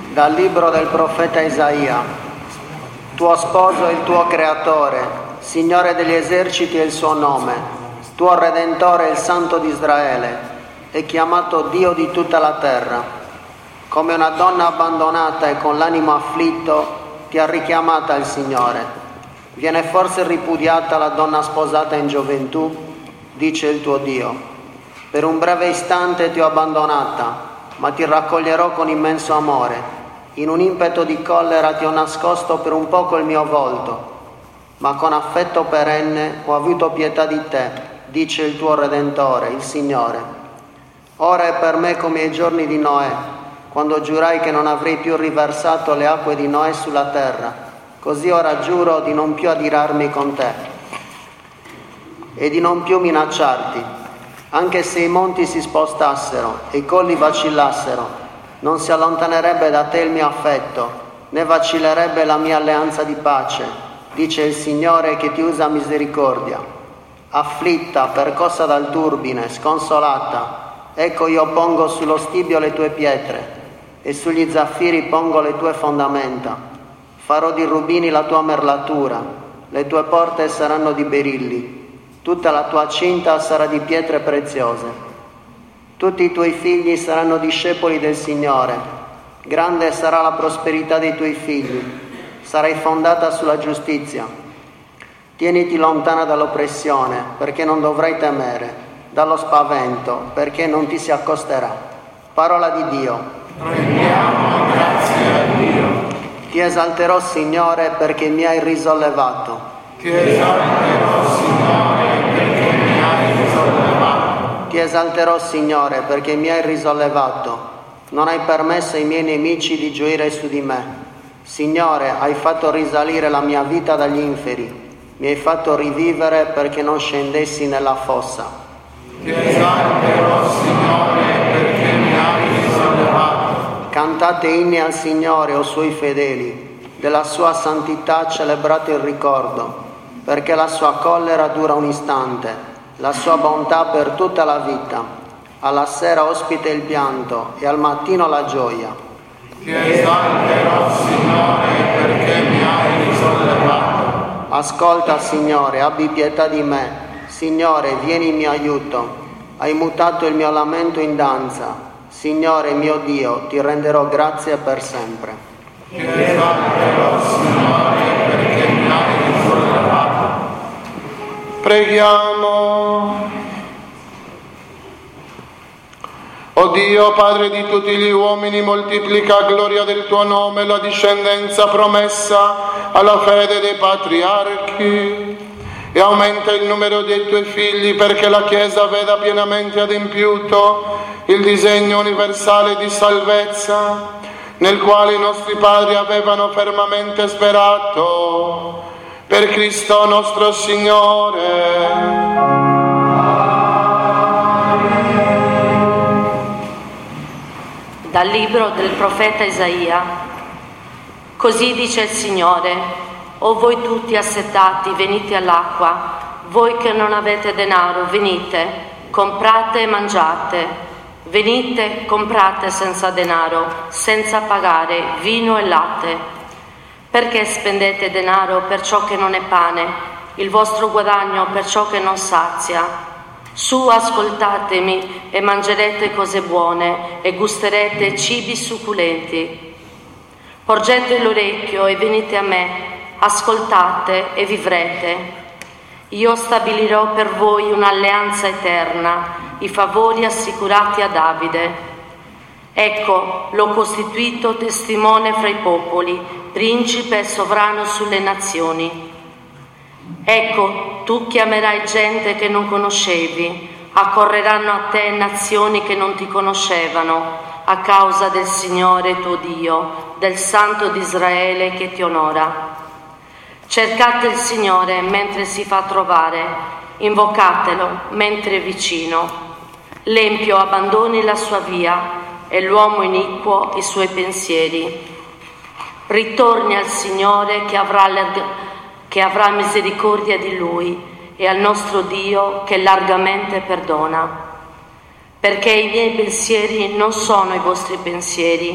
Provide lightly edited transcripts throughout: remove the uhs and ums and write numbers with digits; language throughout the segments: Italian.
Dal libro del profeta Isaia. Tuo sposo è il tuo creatore, Signore degli eserciti è il suo nome, tuo Redentore è il Santo di Israele, è chiamato Dio di tutta la terra. Come una donna abbandonata e con l'animo afflitto ti ha richiamata il Signore. Viene forse ripudiata la donna sposata in gioventù? Dice il tuo Dio. Per un breve istante ti ho abbandonata, ma ti raccoglierò con immenso amore. In un impeto di collera ti ho nascosto per un poco il mio volto, ma con affetto perenne ho avuto pietà di te, dice il tuo Redentore, il Signore. Ora è per me come ai giorni di Noè, quando giurai che non avrei più riversato le acque di Noè sulla terra. Così ora giuro di non più adirarmi con te e di non più minacciarti, anche se i monti si spostassero e i colli vacillassero. Non si allontanerebbe da te il mio affetto, né vacillerebbe la mia alleanza di pace, dice il Signore che ti usa misericordia. Afflitta, percossa dal turbine, sconsolata, ecco io pongo sullo stibio le tue pietre e sugli zaffiri pongo le tue fondamenta. Farò di rubini la tua merlatura, le tue porte saranno di berilli, tutta la tua cinta sarà di pietre preziose. Tutti i tuoi figli saranno discepoli del Signore, grande sarà la prosperità dei tuoi figli, sarai fondata sulla giustizia. Tieniti lontana dall'oppressione, perché non dovrai temere, dallo spavento, perché non ti si accosterà. Parola di Dio. Prendiamo grazie a Dio. Ti esalterò, Signore, perché mi hai risollevato. Ti esalterò, Signore, perché mi hai risollevato. Ti esalterò, Signore, perché mi hai risollevato. Non hai permesso ai miei nemici di gioire su di me. Signore, hai fatto risalire la mia vita dagli inferi. Mi hai fatto rivivere perché non scendessi nella fossa. Ti esalterò, Signore, perché mi hai risollevato. Cantate inni al Signore, o suoi fedeli. Della sua santità celebrate il ricordo, perché la sua collera dura un istante. La sua bontà per tutta la vita, alla sera ospita il pianto e al mattino la gioia. Ti esalterò, Signore, perché mi hai risollevato. Ascolta, Signore, abbi pietà di me. Signore, vieni in mio aiuto. Hai mutato il mio lamento in danza. Signore mio Dio, ti renderò grazie per sempre. Ti esalterò, Signore, perché mi hai risollevato. Preghiamo. O Dio, Padre di tutti gli uomini, moltiplica a gloria del tuo nome la discendenza promessa alla fede dei patriarchi e aumenta il numero dei tuoi figli perché la Chiesa veda pienamente adempiuto il disegno universale di salvezza nel quale i nostri padri avevano fermamente sperato. Per Cristo nostro Signore. Dal libro del profeta Isaia. Così dice il Signore: o voi tutti assetati, venite all'acqua, voi che non avete denaro, venite, comprate e mangiate. Venite, comprate senza denaro, senza pagare, vino e latte. Perché spendete denaro per ciò che non è pane, il vostro guadagno per ciò che non sazia? Su, ascoltatemi e mangerete cose buone e gusterete cibi succulenti. Porgete l'orecchio e venite a me, ascoltate e vivrete. Io stabilirò per voi un'alleanza eterna, i favori assicurati a Davide. Ecco, l'ho costituito testimone fra i popoli, principe e sovrano sulle nazioni. Ecco, tu chiamerai gente che non conoscevi, accorreranno a te nazioni che non ti conoscevano, a causa del Signore tuo Dio, del Santo di Israele che ti onora. Cercate il Signore mentre si fa trovare, invocatelo mentre è vicino. L'empio abbandoni la sua via e l'uomo iniquo i suoi pensieri. Ritorni al Signore che avrà misericordia di Lui e al nostro Dio che largamente perdona. Perché i miei pensieri non sono i vostri pensieri,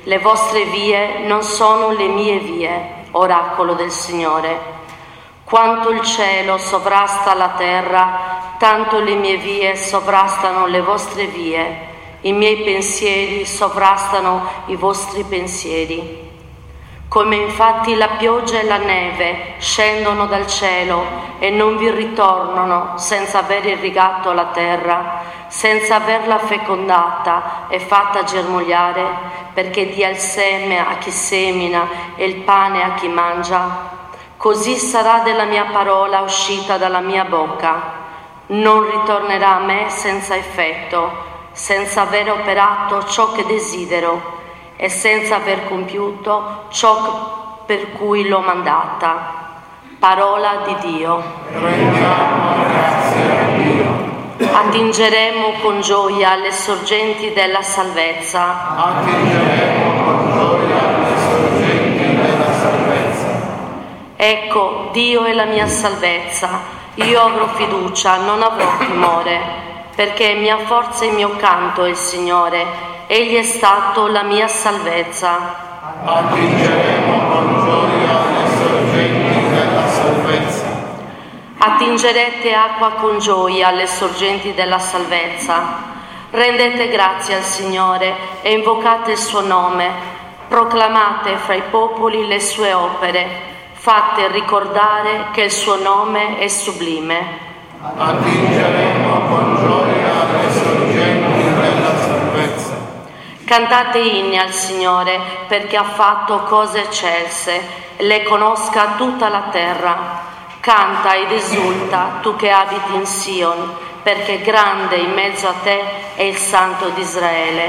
le vostre vie non sono le mie vie, oracolo del Signore. Quanto il cielo sovrasta la terra, tanto le mie vie sovrastano le vostre vie, i miei pensieri sovrastano i vostri pensieri. Come infatti la pioggia e la neve scendono dal cielo e non vi ritornano senza aver irrigato la terra, senza averla fecondata e fatta germogliare, perché dia il seme a chi semina e il pane a chi mangia, così sarà della mia parola uscita dalla mia bocca. Non ritornerà a me senza effetto, senza aver operato ciò che desidero e senza aver compiuto ciò per cui l'ho mandata. Parola di Dio. Rendiamo grazie a Dio. Attingeremo con gioia alle sorgenti della salvezza. Attingeremo con gioia alle sorgenti della salvezza. Ecco, Dio è la mia salvezza. Io avrò fiducia, non avrò timore, perché mia forza e mio canto è il Signore. Egli è stato la mia salvezza. Attingeremo con gioia alle sorgenti della salvezza. Attingerete acqua con gioia alle sorgenti della salvezza. Rendete grazie al Signore e invocate il suo nome. Proclamate fra i popoli le sue opere. Fate ricordare che il suo nome è sublime. Attingeremo con gioia alle sorgenti della salvezza. Cantate inni al Signore, perché ha fatto cose eccelse, le conosca tutta la terra. Canta ed esulta, tu che abiti in Sion, perché grande in mezzo a te è il Santo di Israele.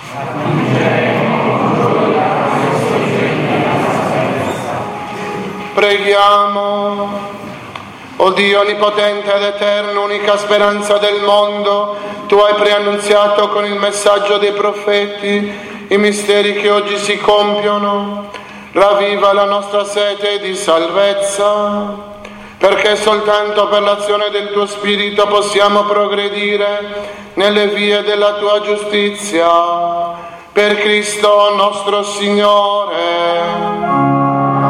Preghiamo. O Dio onnipotente ed eterno, unica speranza del mondo, tu hai preannunziato con il messaggio dei profeti i misteri che oggi si compiono. Ravviva la nostra sete di salvezza, perché soltanto per l'azione del tuo Spirito possiamo progredire nelle vie della tua giustizia. Per Cristo nostro Signore.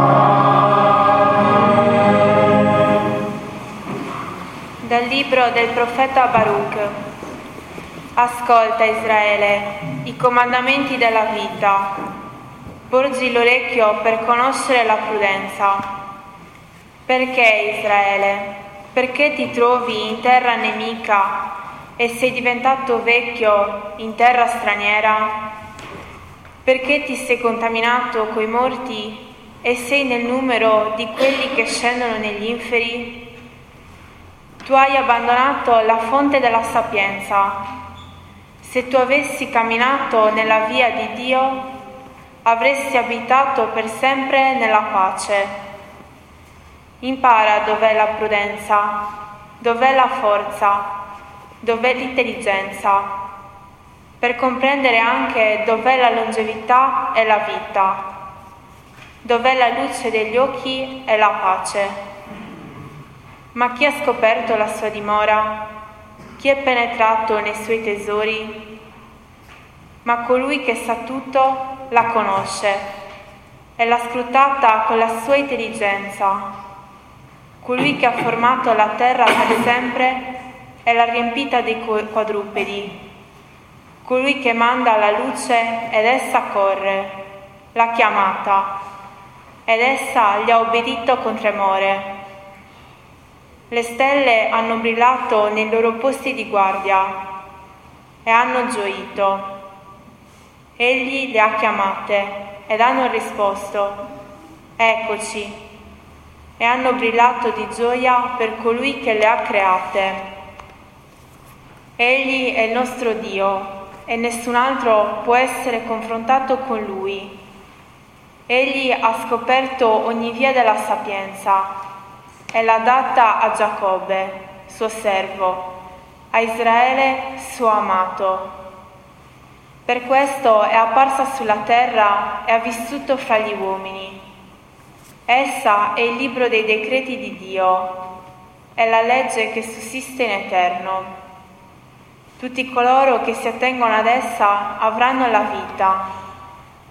Dal libro del profeta Baruch. Ascolta Israele, i comandamenti della vita. Porgi l'orecchio per conoscere la prudenza. Perché Israele? Perché ti trovi in terra nemica e sei diventato vecchio in terra straniera? Perché ti sei contaminato coi morti e sei nel numero di quelli che scendono negli inferi? Tu hai abbandonato la fonte della sapienza. Se tu avessi camminato nella via di Dio, avresti abitato per sempre nella pace. Impara dov'è la prudenza, dov'è la forza, dov'è l'intelligenza, per comprendere anche dov'è la longevità e la vita, dov'è la luce degli occhi e la pace. Ma chi ha scoperto la sua dimora? Chi è penetrato nei suoi tesori? Ma colui che sa tutto la conosce e l'ha scrutata con la sua intelligenza. Colui che ha formato la terra per sempre e l'ha riempita di quadrupedi. Colui che manda la luce ed essa corre, l'ha chiamata ed essa gli ha obbedito con tremore. Le stelle hanno brillato nei loro posti di guardia e hanno gioito. Egli le ha chiamate ed hanno risposto, eccoci, e hanno brillato di gioia per colui che le ha create. Egli è il nostro Dio e nessun altro può essere confrontato con Lui. Egli ha scoperto ogni via della sapienza e l'ha data a Giacobbe, suo servo, a Israele, suo amato. Per questo è apparsa sulla terra e ha vissuto fra gli uomini. Essa è il libro dei decreti di Dio, è la legge che sussiste in eterno. Tutti coloro che si attengono ad essa avranno la vita.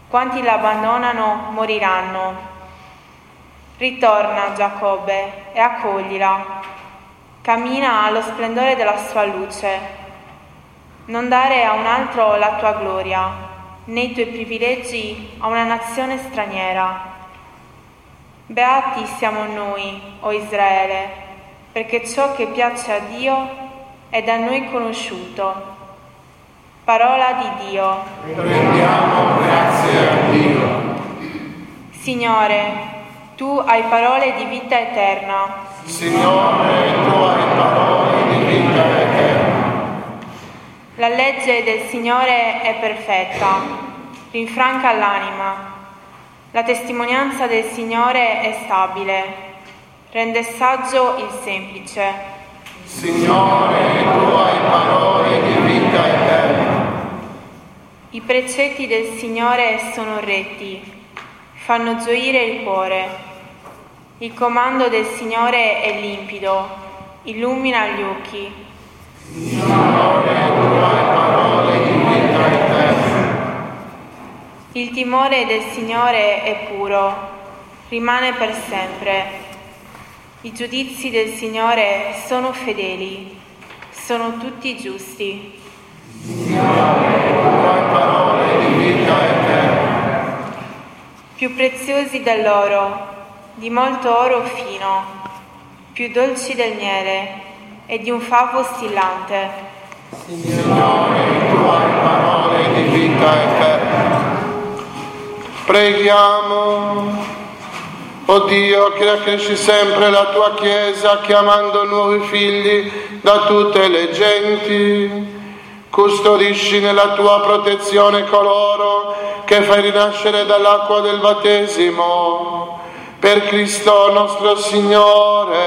Quanti l'abbandonano moriranno. Ritorna, Giacobbe, e accoglila. Cammina allo splendore della sua luce. Non dare a un altro la tua gloria, né i tuoi privilegi a una nazione straniera. Beati siamo noi, o Israele, perché ciò che piace a Dio è da noi conosciuto. Parola di Dio. Rendiamo grazie a Dio. Signore, tu hai parole di vita eterna. Signore, tu hai parole di vita eterna. La legge del Signore è perfetta, rinfranca l'anima. La testimonianza del Signore è stabile, rende saggio il semplice. Signore, tu hai parole di vita eterna. I precetti del Signore sono retti, fanno gioire il cuore. Il comando del Signore è limpido, illumina gli occhi. Signore, tu hai parole di vita eterna. Il timore del Signore è puro, rimane per sempre. I giudizi del Signore sono fedeli, sono tutti giusti. Signore, tu hai parole di vita eterna. Più preziosi dell'oro, di molto oro fino, più dolci del miele e di un favo stillante. Signore, tu hai parole di vita eterna. Preghiamo. O Dio, che accresci sempre la tua Chiesa, chiamando nuovi figli da tutte le genti. Custodisci nella tua protezione coloro che fai rinascere dall'acqua del battesimo. Per Cristo nostro Signore.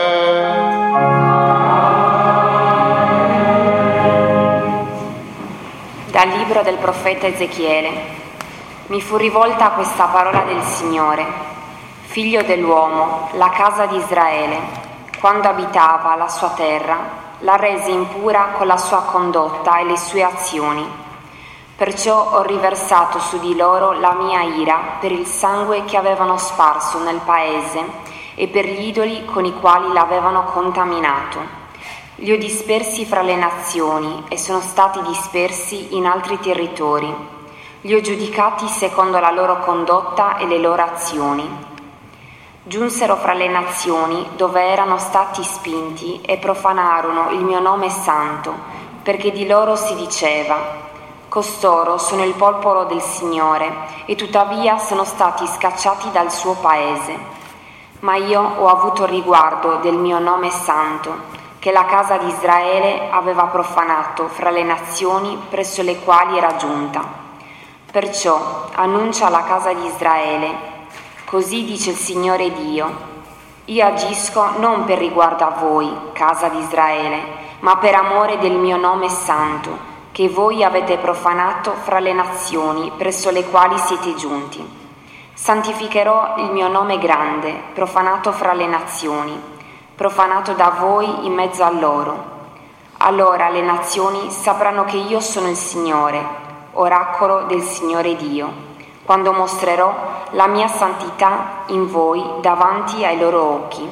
Dal libro del profeta Ezechiele. Mi fu rivolta questa parola del Signore. Figlio dell'uomo, la casa di Israele, quando abitava la sua terra, la rese impura con la sua condotta e le sue azioni. Perciò ho riversato su di loro la mia ira per il sangue che avevano sparso nel paese e per gli idoli con i quali l'avevano contaminato. Li ho dispersi fra le nazioni e sono stati dispersi in altri territori. Li ho giudicati secondo la loro condotta e le loro azioni. Giunsero fra le nazioni dove erano stati spinti e profanarono il mio nome santo, perché di loro si diceva: costoro sono il popolo del Signore, e tuttavia sono stati scacciati dal suo paese. Ma io ho avuto riguardo del mio nome santo, che la casa di Israele aveva profanato fra le nazioni presso le quali era giunta. Perciò annuncia alla casa di Israele: così dice il Signore Dio: io agisco non per riguardo a voi, casa di Israele, ma per amore del mio nome santo, che voi avete profanato fra le nazioni presso le quali siete giunti. Santificherò il mio nome grande, profanato fra le nazioni, profanato da voi in mezzo a loro. Allora le nazioni sapranno che io sono il Signore, oracolo del Signore Dio, quando mostrerò la mia santità in voi davanti ai loro occhi.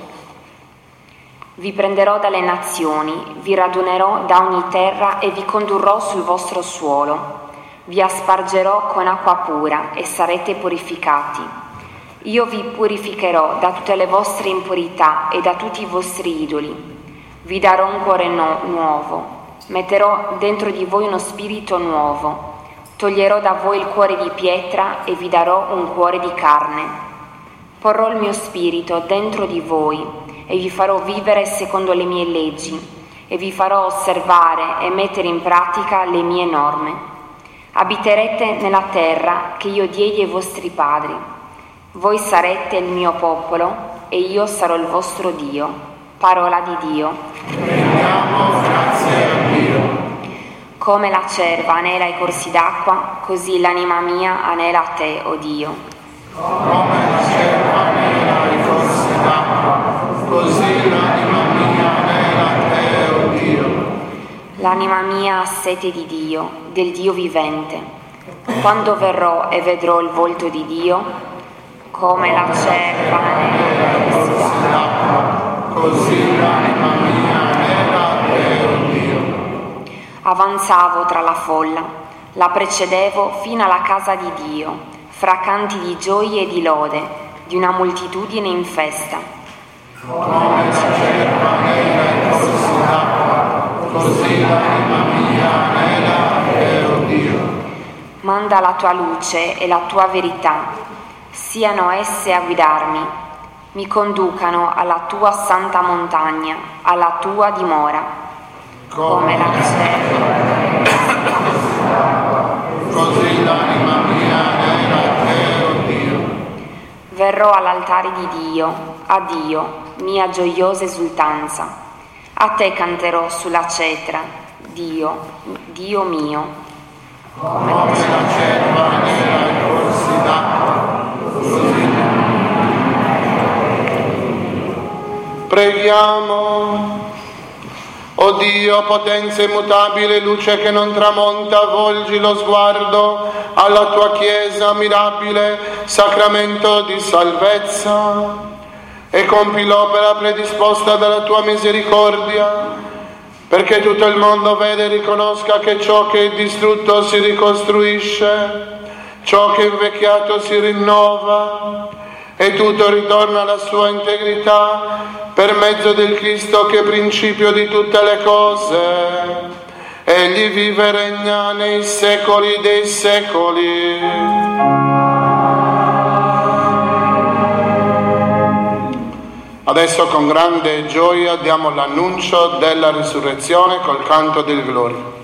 Vi prenderò dalle nazioni, vi radunerò da ogni terra e vi condurrò sul vostro suolo. Vi aspargerò con acqua pura e sarete purificati. Io vi purificherò da tutte le vostre impurità e da tutti i vostri idoli. Vi darò un cuore nuovo, metterò dentro di voi uno spirito nuovo. Toglierò da voi il cuore di pietra e vi darò un cuore di carne. Porrò il mio spirito dentro di voi e vi farò vivere secondo le mie leggi e vi farò osservare e mettere in pratica le mie norme. Abiterete nella terra che io diedi ai vostri padri. Voi sarete il mio popolo e io sarò il vostro Dio. Parola di Dio. Rendiamo grazie a Dio. Come la cerva anela i corsi d'acqua, così l'anima mia anela a te, o Dio. Come la cerva anela i corsi d'acqua, così l'anima mia anela a te, o Dio. L'anima mia ha sete di Dio, del Dio vivente. Quando verrò e vedrò il volto di Dio, come la cerva nella così l'anima mia anela te, o Dio. Avanzavo tra la folla, la precedevo fino alla casa di Dio, fra canti di gioia e di lode, di una moltitudine in festa. Come la cerva nera in corsi d'acqua, così l'anima mia anela te, o Dio. Manda la tua luce e la tua verità, siano esse a guidarmi, mi conducano alla tua santa montagna, alla tua dimora. Come la cerva, così l'anima mia anela te, o Dio. Verrò all'altare di Dio, a Dio, mia gioiosa esultanza. A te canterò sulla cetra, Dio, Dio mio. Come la cerva nera in corsi d'acqua, così. Preghiamo. O Dio, potenza immutabile, luce che non tramonta, volgi lo sguardo alla tua Chiesa mirabile, sacramento di salvezza, e compi l'opera predisposta dalla tua misericordia, perché tutto il mondo vede e riconosca che ciò che è distrutto si ricostruisce, ciò che è invecchiato si rinnova, e tutto ritorna alla sua integrità per mezzo del Cristo che è principio di tutte le cose. Egli vive e regna nei secoli dei secoli. Adesso con grande gioia diamo l'annuncio della risurrezione col canto del Gloria.